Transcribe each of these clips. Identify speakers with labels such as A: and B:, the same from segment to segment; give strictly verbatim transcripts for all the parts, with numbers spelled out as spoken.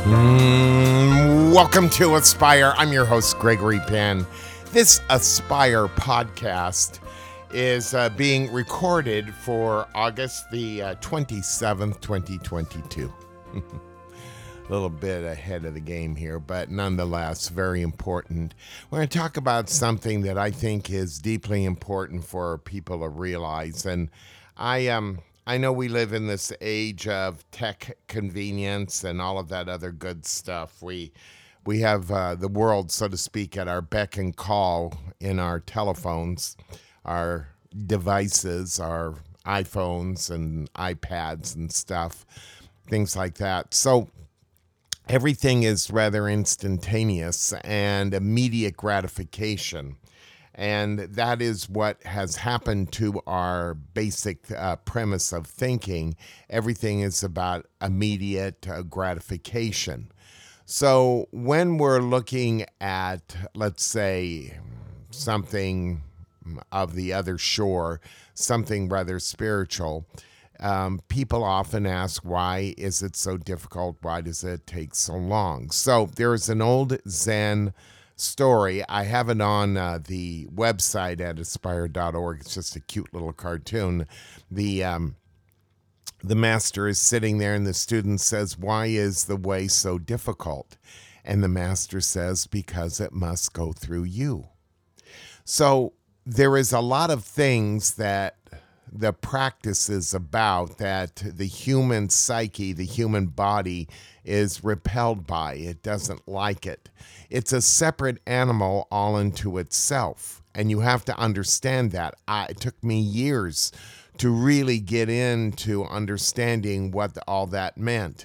A: Mm, welcome to Aspire. I'm your host, Gregory Penn. This Aspire podcast is uh, being recorded for August the uh, twenty-seventh, twenty twenty-two. A little bit ahead of the game here, but nonetheless, very important. We're going to talk about something that I think is deeply important for people to realize. And I um I know we live in this age of tech convenience and all of that other good stuff. We we have uh, the world, so to speak, at our beck and call in our telephones, our devices, our iPhones and iPads and stuff, things like that. So everything is rather instantaneous and immediate gratification. And that is what has happened to our basic uh, premise of thinking. Everything is about immediate uh, gratification. So when we're looking at, let's say, something of the other shore, something rather spiritual, Um, people often ask, why is it so difficult? Why does it take so long? So there's an old Zen story. I have it on uh, the website at aspire dot org. It's just a cute little cartoon. The um, the master is sitting there and the student says, why is the way so difficult? And the master says, because it must go through you. So there is a lot of things that the practice is about that the human psyche, the human body is repelled by. It doesn't like it. It's a separate animal all into itself. And you have to understand that. I, it took me years to really get into understanding what all that meant.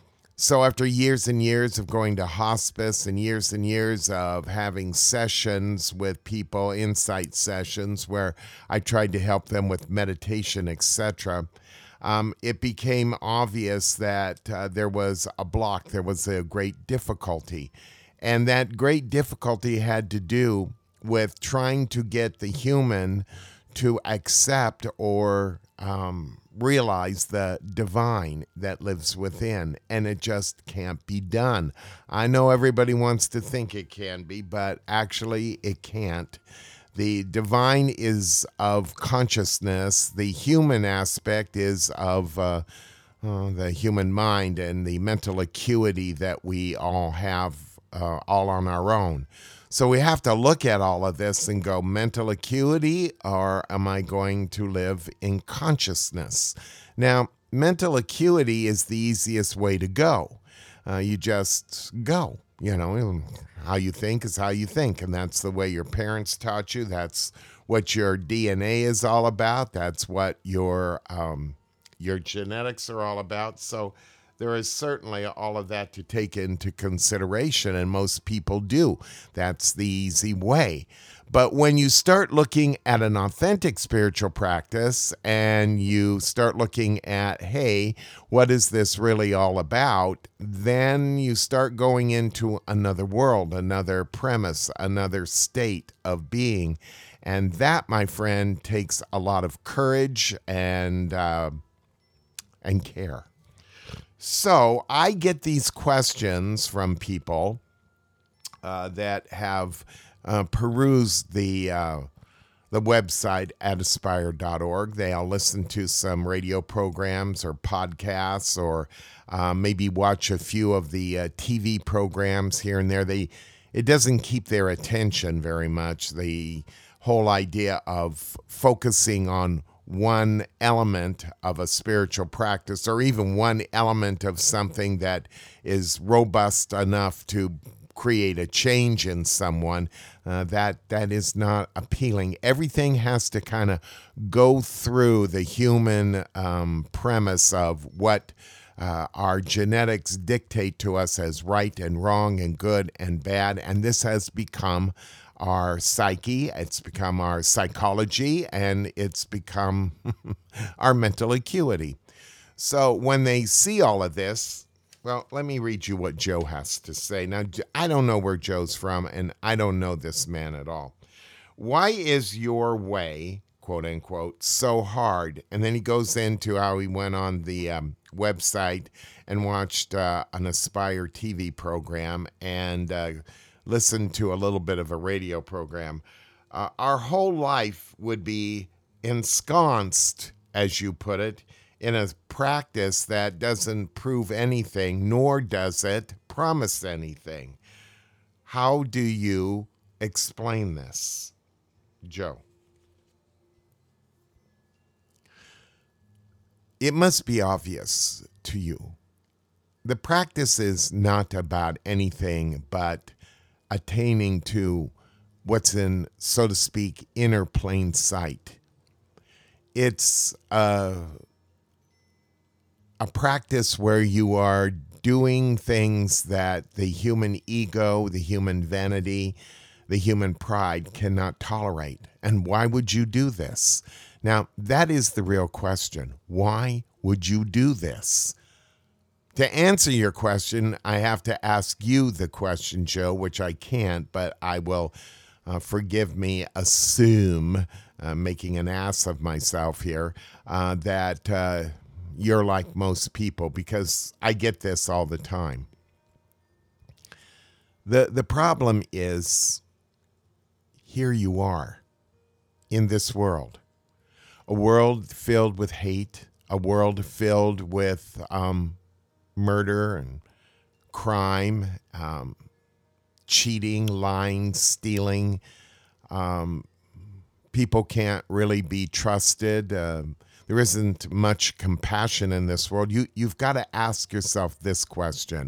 A: So after years and years of going to hospice and years and years of having sessions with people, insight sessions where I tried to help them with meditation, et cetera, um, it became obvious that uh, there was a block, there was a great difficulty. And that great difficulty had to do with trying to get the human to accept or um, realize the divine that lives within, and it just can't be done. I know everybody wants to think it can be, but actually it can't. The divine is of consciousness. The human aspect is of uh, uh, the human mind and the mental acuity that we all have uh, all on our own. So we have to look at all of this and go, mental acuity, or am I going to live in consciousness? Now, mental acuity is the easiest way to go. Uh, you just go, you know, how you think is how you think. And that's the way your parents taught you. That's what your D N A is all about. That's what your um, your genetics are all about. So there is certainly all of that to take into consideration, and most people do. That's the easy way. But when you start looking at an authentic spiritual practice and you start looking at, hey, what is this really all about? Then you start going into another world, another premise, another state of being. And that, my friend, takes a lot of courage and uh, and care. So I get these questions from people uh, that have uh, perused the uh, the website at aspire dot org. They'll listen to some radio programs or podcasts, or uh, maybe watch a few of the uh, T V programs here and there. They it doesn't keep their attention very much. The whole idea of focusing on one element of a spiritual practice, or even one element of something that is robust enough to create a change in someone, uh, that that is not appealing. Everything has to kind of go through the human um, premise of what uh, our genetics dictate to us as right and wrong and good and bad, and this has become our psyche, it's become our psychology, and it's become our mental acuity. So when they see all of this, well, let me read you what Joe has to say. Now, I don't know where Joe's from, and I don't know this man at all. Why is your way quote unquote, so hard. And then he goes into how he went on the um, website and watched uh, an Aspire T V program and uh, listened to a little bit of a radio program. Uh, our whole life would be ensconced, as you put it, in a practice that doesn't prove anything, nor does it promise anything. How do you explain this, Joe? It must be obvious to you. The practice is not about anything but attaining to what's in, so to speak, inner plain sight. It's a, a practice where you are doing things that the human ego, the human vanity, the human pride cannot tolerate. And why would you do this? Now, that is the real question. Why would you do this? To answer your question, I have to ask you the question, Joe, which I can't, but I will, uh, forgive me, assume, uh, making an ass of myself here, uh, that uh, you're like most people, because I get this all the time. The, the problem is, here you are in this world, a world filled with hate, a world filled with um, murder and crime, um, cheating, lying, stealing. Um, people can't really be trusted. Uh, there isn't much compassion in this world. You, you've got to ask yourself this question.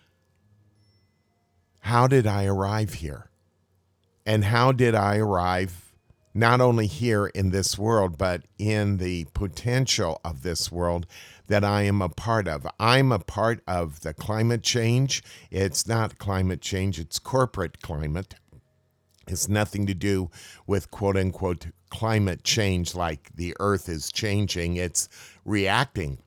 A: How did I arrive here? And how did I arrive not only here in this world, but in the potential of this world that I am a part of? I'm a part of the climate change. It's not climate change, it's corporate climate. It's nothing to do with quote unquote climate change like the earth is changing. It's reacting.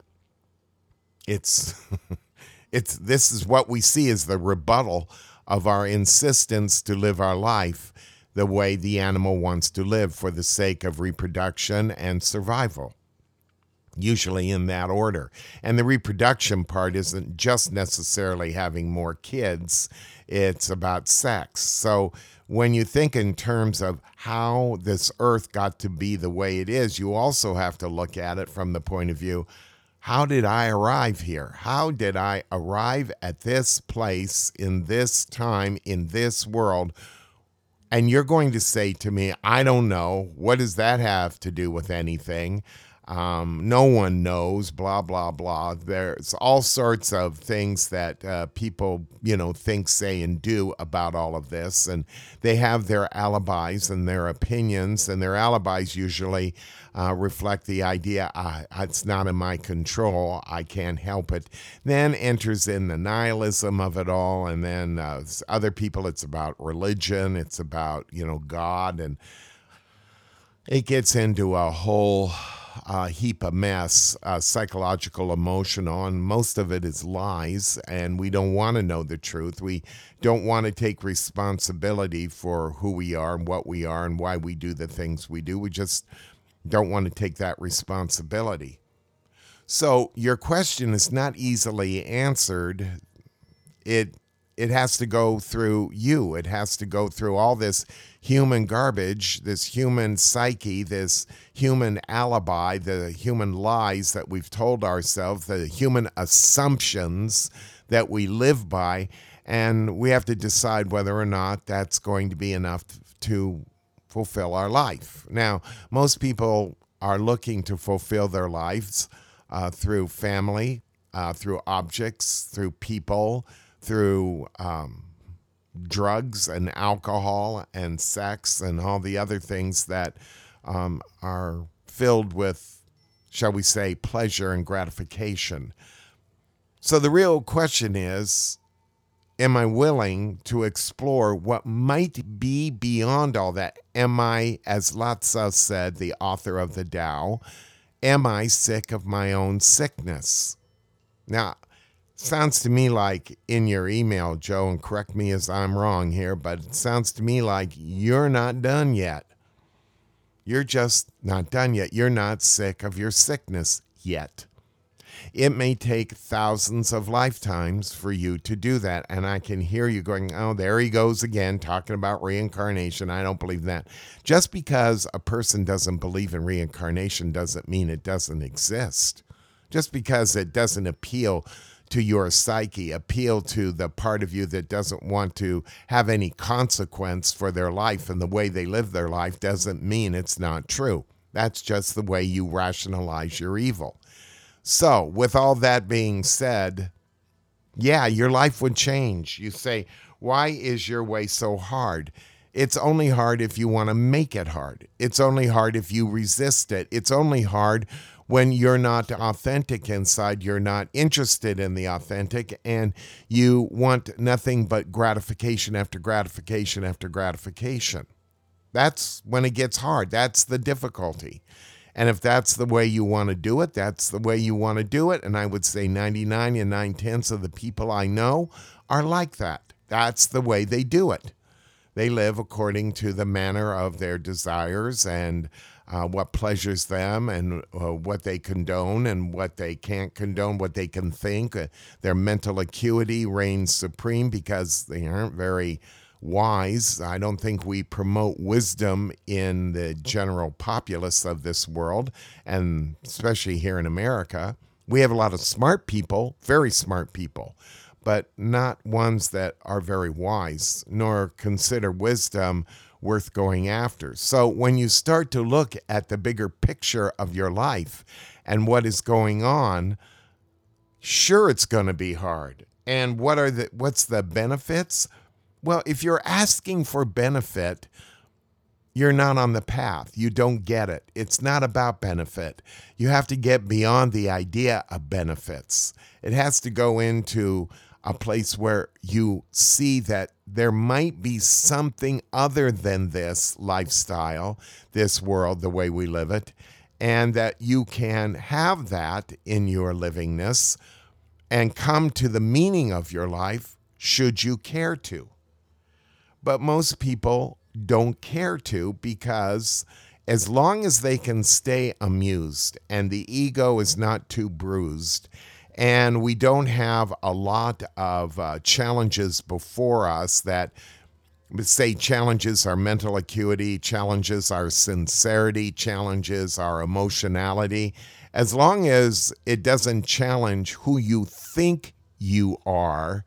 A: It's, it's, this is what we see as the rebuttal of our insistence to live our life the way the animal wants to live for the sake of reproduction and survival, usually in that order. And the reproduction part isn't just necessarily having more kids, it's about sex. So when you think in terms of how this earth got to be the way it is, you also have to look at it from the point of view, how did I arrive here? How did I arrive at this place in this time, in this world? And you're going to say to me, I don't know. What does that have to do with anything? Um, no one knows, blah, blah, blah. There's all sorts of things that uh, people, you know, think, say, and do about all of this. And they have their alibis and their opinions, and their alibis usually uh, reflect the idea, ah, it's not in my control, I can't help it. Then enters in the nihilism of it all, and then uh, other people, it's about religion, it's about, you know, God, and it gets into a whole uh, heap of mess, uh, psychological, emotional, and most of it is lies, and we don't want to know the truth. We don't want to take responsibility for who we are and what we are and why we do the things we do. We just don't want to take that responsibility. So your question is not easily answered. It It has to go through you. It has to go through all this human garbage, this human psyche, this human alibi, the human lies that we've told ourselves, the human assumptions that we live by, and we have to decide whether or not that's going to be enough to fulfill our life. Now, most people are looking to fulfill their lives uh, through family, uh, through objects, through people, through um, drugs and alcohol and sex and all the other things that um, are filled with, shall we say, pleasure and gratification. So the real question is, am I willing to explore what might be beyond all that? Am I, as Lao-Tzu said, the author of the Tao, am I sick of my own sickness? Now, sounds to me like in your email, Joe, and correct me as I'm wrong here, but it sounds to me like you're not done yet. You're just not done yet. You're not sick of your sickness yet. It may take thousands of lifetimes for you to do that. And I can hear you going, oh, there he goes again, talking about reincarnation. I don't believe that. Just because a person doesn't believe in reincarnation doesn't mean it doesn't exist. Just because it doesn't appeal to your psyche, appeal to the part of you that doesn't want to have any consequence for their life and the way they live their life, doesn't mean it's not true. That's just the way you rationalize your evil. So, with all that being said, yeah, your life would change. You say, why is your way so hard? It's only hard if you want to make it hard. It's only hard if you resist it. It's only hard when you're not authentic inside, you're not interested in the authentic, and you want nothing but gratification after gratification after gratification. That's when it gets hard. That's the difficulty. And if that's the way you want to do it, that's the way you want to do it. And I would say ninety-nine and nine-tenths of the people I know are like that. That's the way they do it. They live according to the manner of their desires and uh, what pleasures them and uh, what they condone and what they can't condone, what they can think. Uh, their mental acuity reigns supreme because they aren't very wise. I don't think we promote wisdom in the general populace of this world, and especially here in America. We have a lot of smart people, very smart people, but not ones that are very wise, nor consider wisdom worth going after. So when you start to look at the bigger picture of your life and what is going on, sure, it's going to be hard. And what are the what's the benefits? Well, if you're asking for benefit, you're not on the path. You don't get it. It's not about benefit. You have to get beyond the idea of benefits. It has to go into a place where you see that there might be something other than this lifestyle, this world, the way we live it, and that you can have that in your livingness and come to the meaning of your life should you care to. But most people don't care to, because as long as they can stay amused and the ego is not too bruised and we don't have a lot of uh, challenges before us that, say, challenges our mental acuity, challenges our sincerity, challenges our emotionality, as long as it doesn't challenge who you think you are,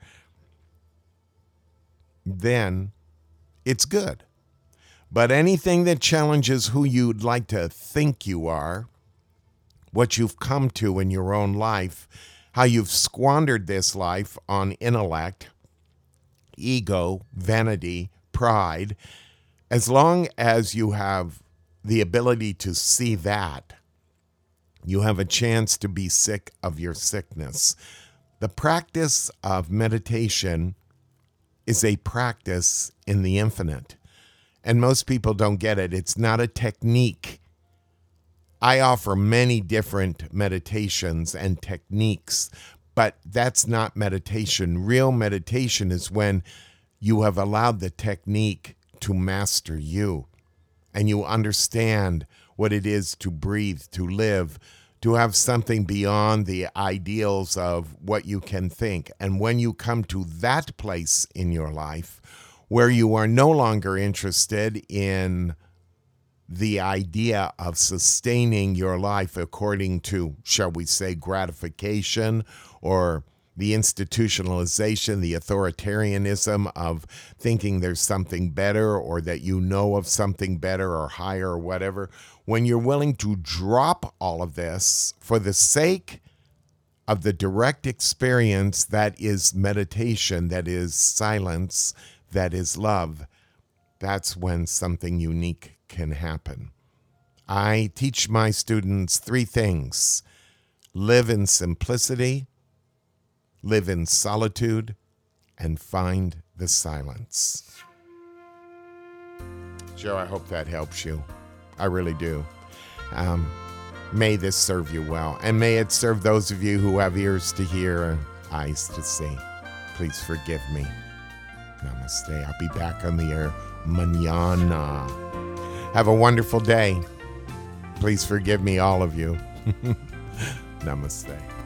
A: then it's good. But anything that challenges who you'd like to think you are, what you've come to in your own life, how you've squandered this life on intellect, ego, vanity, pride, as long as you have the ability to see that, you have a chance to be sick of your sickness. The practice of meditation is a practice in the infinite. And most people don't get it. It's not a technique. I offer many different meditations and techniques, but that's not meditation. Real meditation is when you have allowed the technique to master you, and you understand what it is to breathe, to live, to have something beyond the ideals of what you can think. And when you come to that place in your life where you are no longer interested in the idea of sustaining your life according to, shall we say, gratification, or the institutionalization, the authoritarianism of thinking there's something better, or that you know of something better or higher or whatever, when you're willing to drop all of this for the sake of the direct experience that is meditation, that is silence, that is love, that's when something unique can happen. I teach my students three things: live in simplicity, live in solitude, and find the silence. Joe, I hope that helps you. I really do. Um, may this serve you well, and may it serve those of you who have ears to hear and eyes to see. Please forgive me. Namaste. I'll be back on the air mañana. Have a wonderful day. Please forgive me, all of you. Namaste.